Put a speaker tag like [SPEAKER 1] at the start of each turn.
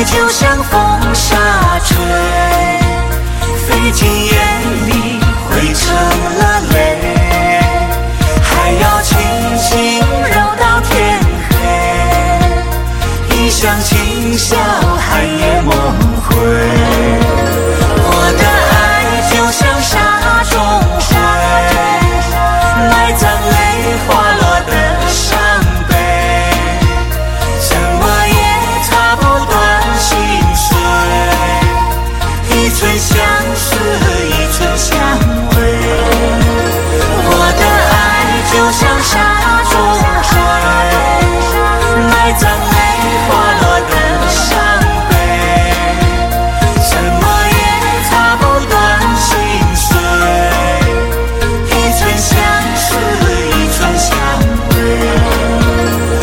[SPEAKER 1] 爱就像风沙吹，飞进眼里汇成了泪，还要轻轻揉到天黑，一厢情笑，寒夜梦回。